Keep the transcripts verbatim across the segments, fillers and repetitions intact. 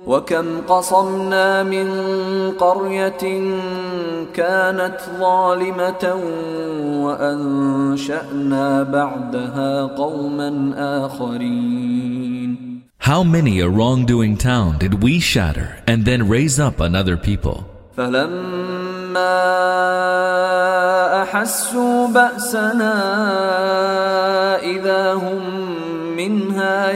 وكم قصمنا من قرية كانت ظالمة وأنشأنا بعدها قوما آخرين. How many a wrongdoing town did we shatter and then raise up another people? فلما أحسوا بأسنا إذا هم منها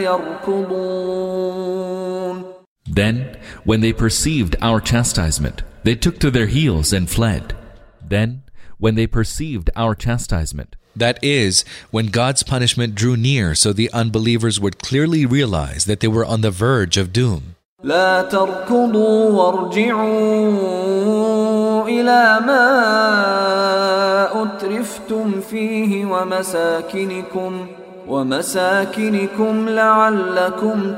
يركضون. Then, when they perceived our chastisement, they took to their heels and fled. Then, when they perceived our chastisement, that is, when God's punishment drew near so the unbelievers would clearly realize that they were on the verge of doom. لا تركضوا وارجعوا إلى ما أترفتم فيه ومساكنكم ومساكنكم لعلكم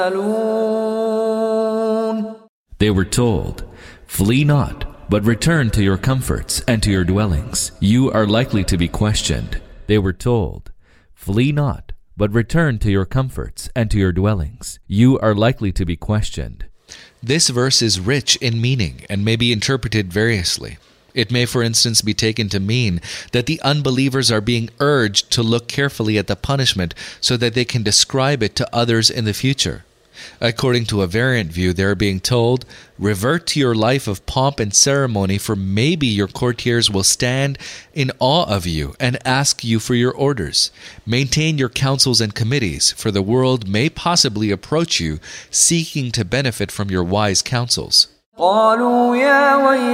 تسألون. They were told, "Flee not, but return to your comforts and to your dwellings. You are likely to be questioned." They were told, "Flee not, but return to your comforts and to your dwellings. You are likely to be questioned." This verse is rich in meaning and may be interpreted variously. It may, for instance, be taken to mean that the unbelievers are being urged to look carefully at the punishment so that they can describe it to others in the future. According to a variant view, they are being told, revert to your life of pomp and ceremony, for maybe your courtiers will stand in awe of you and ask you for your orders. Maintain your councils and committees, for the world may possibly approach you seeking to benefit from your wise counsels. قالوا يا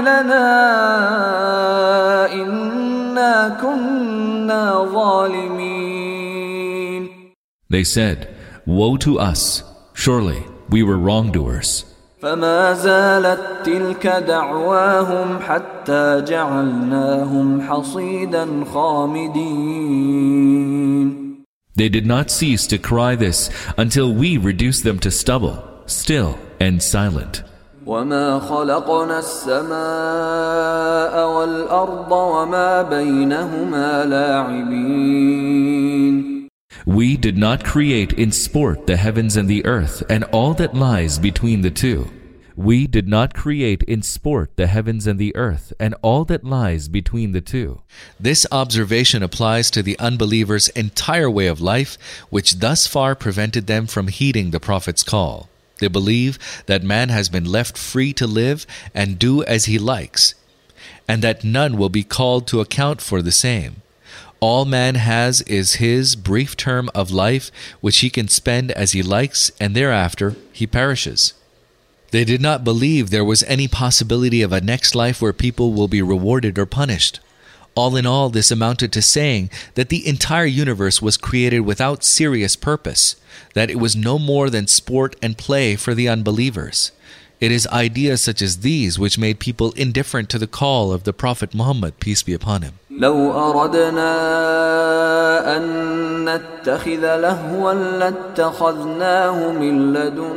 ويلنا إنا كنا ظالمين. They said, "Woe to us! Surely we were wrongdoers." فما زالت تلك دعواهم حتى جعلناهم حصيدا خامدين. They did not cease to cry this until we reduced them to stubble, still and silent. وما خلقنا السماء والأرض وما بينهما لاعبين. We did not create in sport the heavens and the earth and all that lies between the two. We did not create in sport the heavens and the earth and all that lies between the two. This observation applies to the unbelievers' entire way of life, which thus far prevented them from heeding the Prophet's call. They believe that man has been left free to live and do as he likes, and that none will be called to account for the same. All man has is his brief term of life, which he can spend as he likes, and thereafter he perishes. They did not believe there was any possibility of a next life where people will be rewarded or punished. All in all, this amounted to saying that the entire universe was created without serious purpose, that it was no more than sport and play for the unbelievers. It is ideas such as these which made people indifferent to the call of the Prophet Muhammad, peace be upon him. لو أردنا أن نتخذ لهوا لاتخذناه من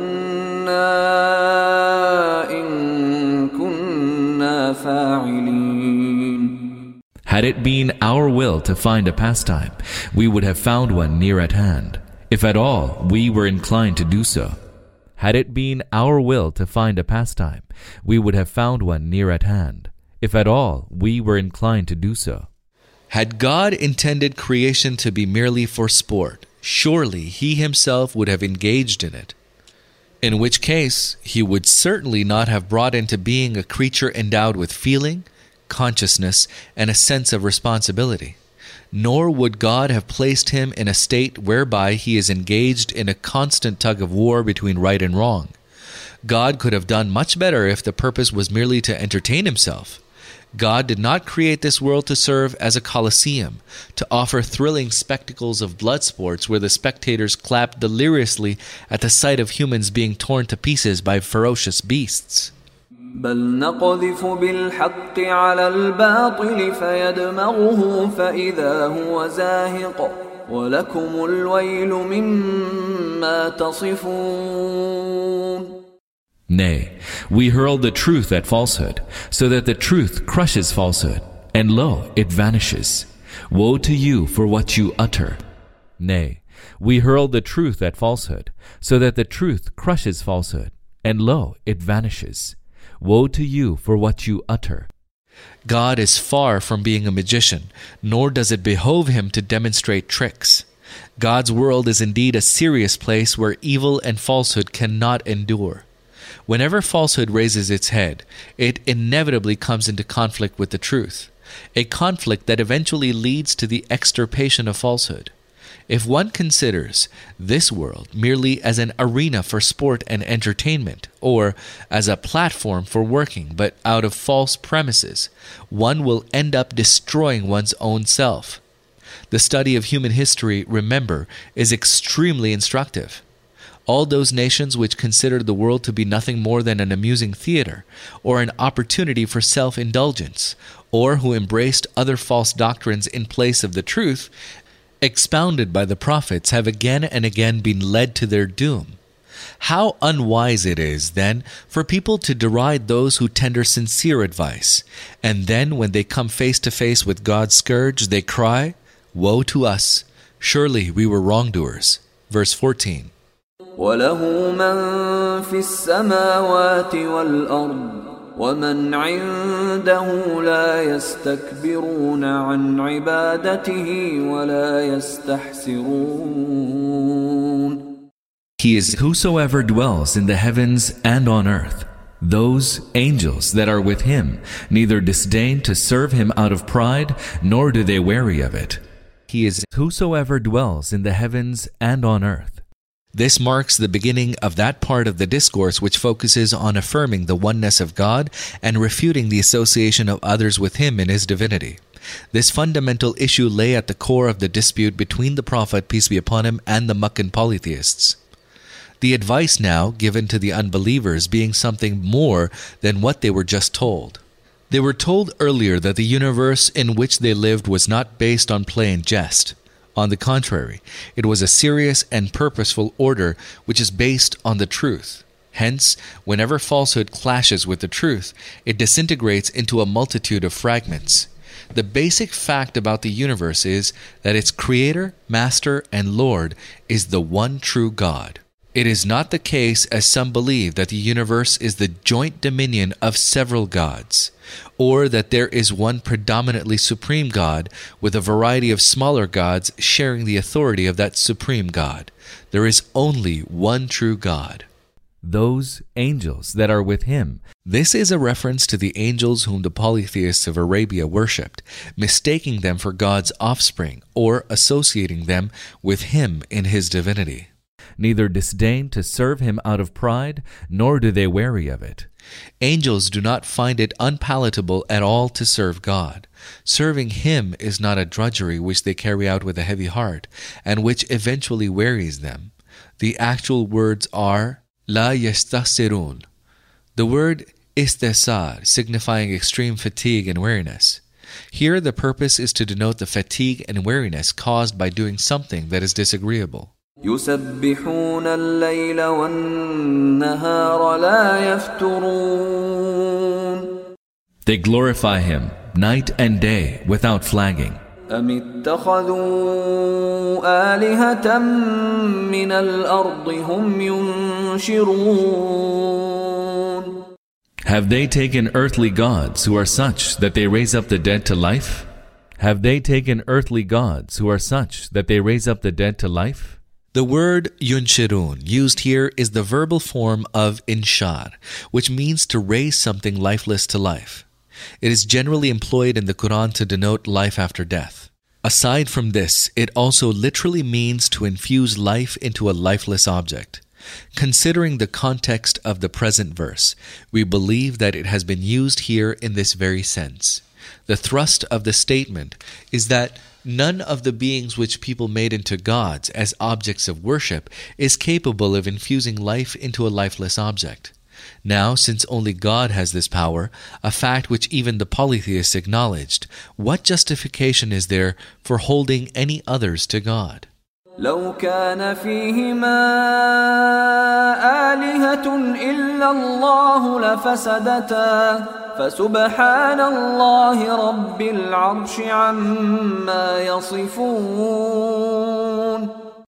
لدنا إن كنا فاعلين. Had it been our will to find a pastime, we would have found one near at hand, if at all we were inclined to do so. Had it been our will to find a pastime, we would have found one near at hand, if at all we were inclined to do so. Had God intended creation to be merely for sport, surely He Himself would have engaged in it. In which case, He would certainly not have brought into being a creature endowed with feeling, consciousness, and a sense of responsibility. Nor would God have placed him in a state whereby he is engaged in a constant tug of war between right and wrong. God could have done much better if the purpose was merely to entertain himself. God did not create this world to serve as a coliseum, to offer thrilling spectacles of blood sports where the spectators clap deliriously at the sight of humans being torn to pieces by ferocious beasts. بل نقذف بالحق على الباطل فيدمغه فإذا هو زاهق ولكم الويل مما تصفون. Nay, we hurl the truth at falsehood, so that the truth crushes falsehood, and lo, it vanishes. Woe to you for what you utter. Nay, we hurl the truth at falsehood, so that the truth crushes falsehood, and lo, it vanishes. Woe to you for what you utter. God is far from being a magician, nor does it behove him to demonstrate tricks. God's world is indeed a serious place where evil and falsehood cannot endure. Whenever falsehood raises its head, it inevitably comes into conflict with the truth, a conflict that eventually leads to the extirpation of falsehood. If one considers this world merely as an arena for sport and entertainment, or as a platform for working but out of false premises, one will end up destroying one's own self. The study of human history, remember, is extremely instructive. All those nations which considered the world to be nothing more than an amusing theater, or an opportunity for self-indulgence, or who embraced other false doctrines in place of the truth, expounded by the prophets, have again and again been led to their doom. How unwise it is, then, for people to deride those who tender sincere advice, and then when they come face to face with God's scourge, they cry, "Woe to us! Surely we were wrongdoers." Verse fourteen. وَلَهُ مَنْ فِي السَّمَاوَاتِ وَالْأَرْضِ وَمَنْ عِنْدَهُ لَا يَسْتَكْبِرُونَ عَنْ عِبَادَتِهِ وَلَا يَسْتَحْسِرُونَ. He is whosoever dwells in the heavens and on earth. Those angels that are with him neither disdain to serve him out of pride, nor do they weary of it. He is whosoever dwells in the heavens and on earth. This marks the beginning of that part of the discourse which focuses on affirming the oneness of God and refuting the association of others with him in his divinity. This fundamental issue lay at the core of the dispute between the Prophet, peace be upon him, and the Meccan polytheists. The advice now given to the unbelievers being something more than what they were just told. They were told earlier that the universe in which they lived was not based on play and jest. On the contrary, it was a serious and purposeful order which is based on the truth. Hence, whenever falsehood clashes with the truth, it disintegrates into a multitude of fragments. The basic fact about the universe is that its creator, master, and Lord is the one true God. It is not the case, as some believe, that the universe is the joint dominion of several gods, or that there is one predominantly supreme God with a variety of smaller gods sharing the authority of that supreme God. There is only one true God. Those angels that are with him. This is a reference to the angels whom the polytheists of Arabia worshipped, mistaking them for God's offspring, or associating them with him in his divinity. Neither disdain to serve him out of pride, nor do they weary of it. Angels do not find it unpalatable at all to serve God. Serving him is not a drudgery which they carry out with a heavy heart, and which eventually wearies them. The actual words are La yastasirun. The word istisar, signifying extreme fatigue and weariness. Here the purpose is to denote the fatigue and weariness caused by doing something that is disagreeable. يسبحون الليل والنهار لا يفترون. They glorify him night and day without flagging. أم اتخذوا آلهة من الأرض هم ينشرون. Have they taken earthly gods who are such that they raise up the dead to life? Have they taken earthly gods who are such that they raise up the dead to life? The word yunshirun used here is the verbal form of inshar, which means to raise something lifeless to life. It is generally employed in the Quran to denote life after death. Aside from this, it also literally means to infuse life into a lifeless object. Considering the context of the present verse, we believe that it has been used here in this very sense. The thrust of the statement is that none of the beings which people made into gods as objects of worship is capable of infusing life into a lifeless object. Now, since only God has this power, a fact which even the polytheists acknowledged, what justification is there for holding any others to God? لو كان فيهما آلهة إلا الله لفسدتا فسبحان الله رب العرش عما يصفون.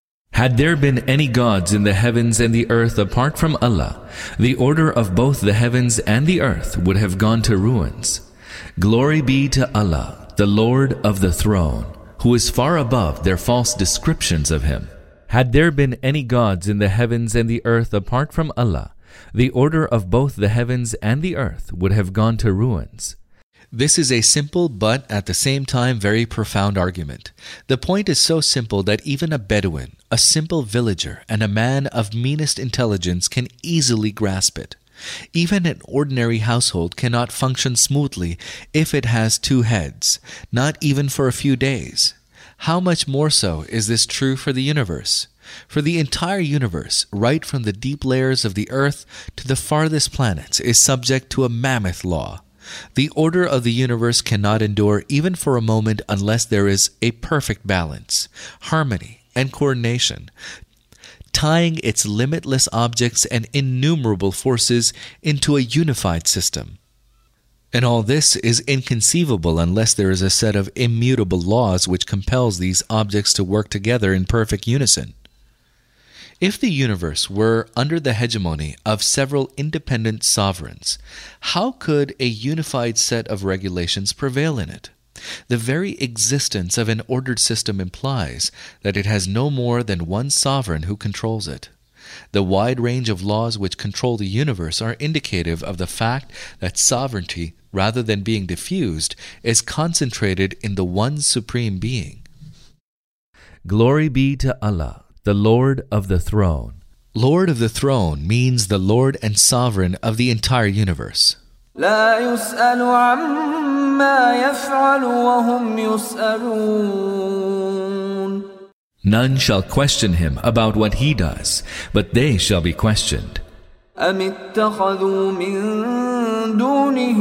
Had there been any gods in the heavens and the earth apart from Allah, the order of both the heavens and the earth would have gone to ruins. Glory be to Allah, the Lord of the throne, who is far above their false descriptions of Him. Had there been any gods in the heavens and the earth apart from Allah, the order of both the heavens and the earth would have gone to ruins. This is a simple but at the same time very profound argument. The point is so simple that even a Bedouin, a simple villager, and a man of meanest intelligence can easily grasp it. Even an ordinary household cannot function smoothly if it has two heads, not even for a few days. How much more so is this true for the universe? For the entire universe, right from the deep layers of the earth to the farthest planets, is subject to a mammoth law. The order of the universe cannot endure even for a moment unless there is a perfect balance, harmony, and coordination, tying its limitless objects and innumerable forces into a unified system. And all this is inconceivable unless there is a set of immutable laws which compels these objects to work together in perfect unison. If the universe were under the hegemony of several independent sovereigns, how could a unified set of regulations prevail in it? The very existence of an ordered system implies that it has no more than one sovereign who controls it. The wide range of laws which control the universe are indicative of the fact that sovereignty, rather than being diffused, is concentrated in the one supreme being. Glory be to Allah, the Lord of the throne. Lord of the throne means the Lord and sovereign of the entire universe. لا يسأل عما يفعل وهم يسألون. None shall question him about what he does, but they shall be questioned. أم اتخذوا من دونه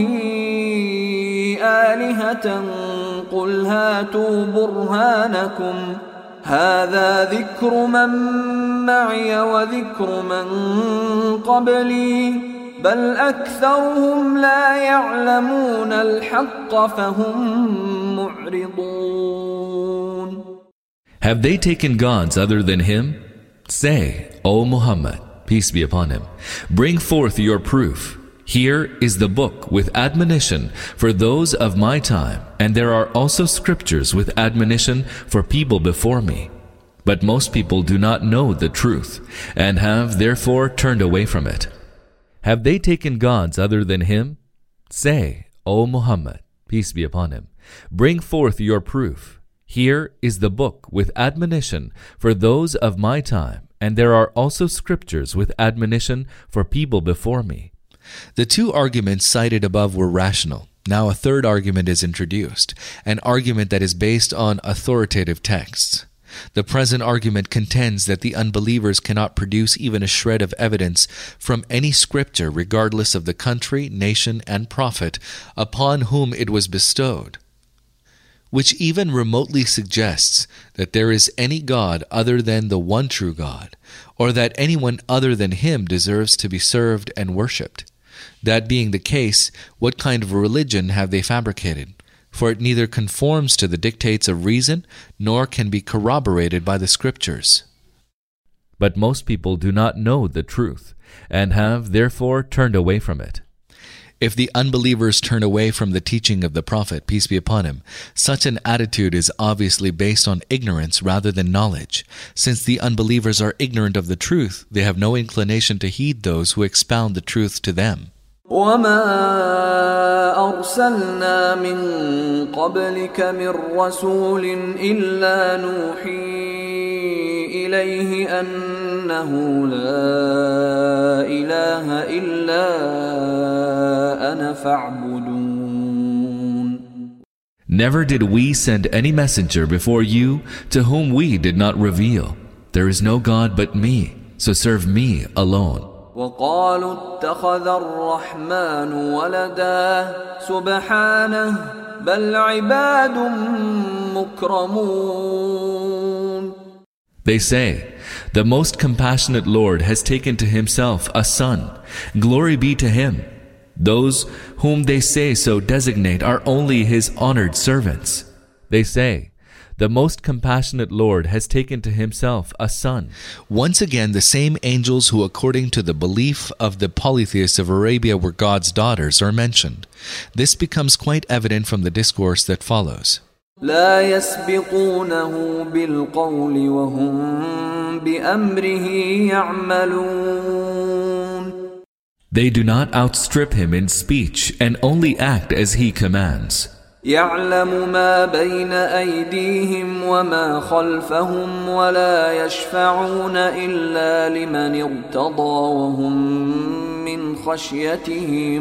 آلهة قل هاتوا برهانكم هذا ذكر من معي وذكر من قبلي بل أكثرهم لا يعلمون الحق فهم معرضون. Have they taken gods other than him? Say, O Muhammad, peace be upon him, bring forth your proof. Here is the book with admonition for those of my time, and there are also scriptures with admonition for people before me. But most people do not know the truth, and have therefore turned away from it. Have they taken gods other than him? Say, O Muhammad, peace be upon him, bring forth your proof. Here is the book with admonition for those of my time, and there are also scriptures with admonition for people before me. The two arguments cited above were rational. Now a third argument is introduced, an argument that is based on authoritative texts. The present argument contends that the unbelievers cannot produce even a shred of evidence from any scripture regardless of the country, nation, and prophet upon whom it was bestowed, which even remotely suggests that there is any God other than the one true God, or that anyone other than Him deserves to be served and worshipped. That being the case, what kind of a religion have they fabricated? For it neither conforms to the dictates of reason, nor can be corroborated by the scriptures. But most people do not know the truth, and have therefore turned away from it. If the unbelievers turn away from the teaching of the Prophet, peace be upon him, such an attitude is obviously based on ignorance rather than knowledge. Since the unbelievers are ignorant of the truth, they have no inclination to heed those who expound the truth to them. وما أرسلنا من قبلك من رسول إلا نوحي إليه أنه لا إله إلا أنا فاعبدون. Never did we send any messenger before you to whom we did not reveal, there is no God but me, so serve me alone. وقالوا اتخذ الرحمن ولدا سبحانه بل عباد مكرمون. They say, the most compassionate Lord has taken to himself a son. Glory be to him. Those whom they say so designate are only his honored servants. They say, the most compassionate Lord has taken to himself a son. Once again, the same angels who, according to the belief of the polytheists of Arabia, were God's daughters are mentioned. This becomes quite evident from the discourse that follows. لا يسبقونه بالقول وهم بأمره يعملون. They do not outstrip him in speech and only act as he commands. يعلم ما بين أيديهم وما خلفهم ولا يشفعون إلا لمن ارتضى وهم من خشيته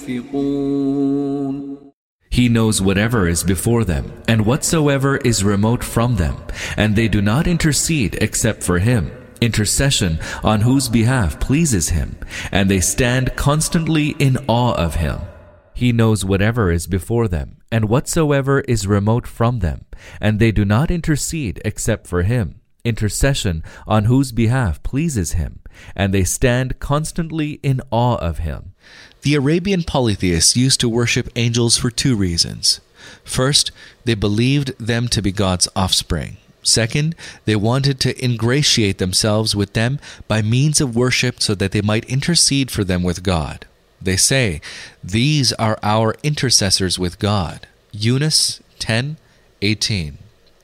مشفقون. He knows whatever is before them and whatsoever is remote from them, and they do not intercede except for him, intercession on whose behalf pleases him, and they stand constantly in awe of him. He knows whatever is before them and whatsoever is remote from them, and they do not intercede except for him, intercession on whose behalf pleases him, and they stand constantly in awe of him. The Arabian polytheists used to worship angels for two reasons. First, they believed them to be God's offspring. Second, they wanted to ingratiate themselves with them by means of worship so that they might intercede for them with God. They say, "These are our intercessors with God." Yunus ten eighteen.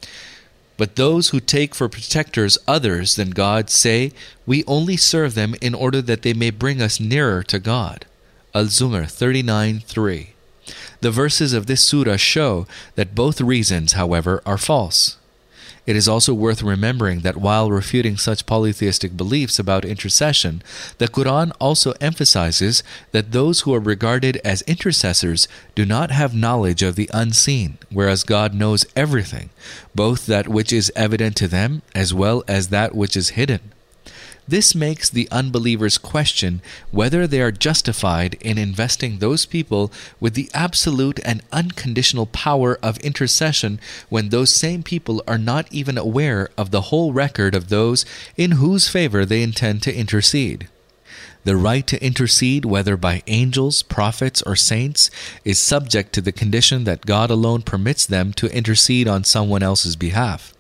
But those who take for protectors others than God say, "We only serve them in order that they may bring us nearer to God." Al-Zumar thirty-nine three. The verses of this surah show that both reasons, however, are false. It is also worth remembering that while refuting such polytheistic beliefs about intercession, the Quran also emphasizes that those who are regarded as intercessors do not have knowledge of the unseen, whereas God knows everything, both that which is evident to them as well as that which is hidden. This makes the unbelievers question whether they are justified in investing those people with the absolute and unconditional power of intercession when those same people are not even aware of the whole record of those in whose favor they intend to intercede. The right to intercede, whether by angels, prophets, or saints, is subject to the condition that God alone permits them to intercede on someone else's behalf.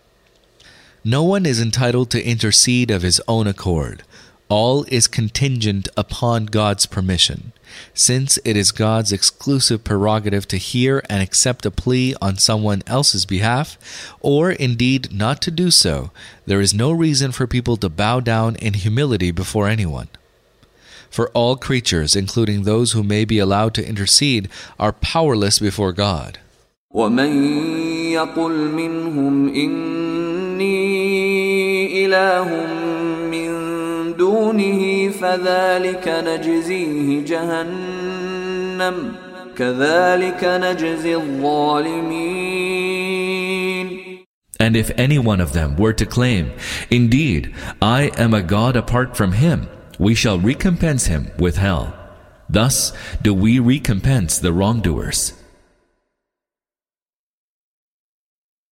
No one is entitled to intercede of his own accord. All is contingent upon God's permission. Since it is God's exclusive prerogative to hear and accept a plea on someone else's behalf, or indeed not to do so, there is no reason for people to bow down in humility before anyone. For all creatures, including those who may be allowed to intercede, are powerless before God. وَمَن يَقُلْ مِنْهُمْ إِنِّي إِلَهٌ مِّن دُونِهِ فَذَلِكَ نَجْزِيهِ جَهَنَّمَ كَذَلِكَ نَجْزِي الظَّالِمِينَ. And if any one of them were to claim, "Indeed, I am a God apart from him," we shall recompense him with hell. Thus do we recompense the wrongdoers.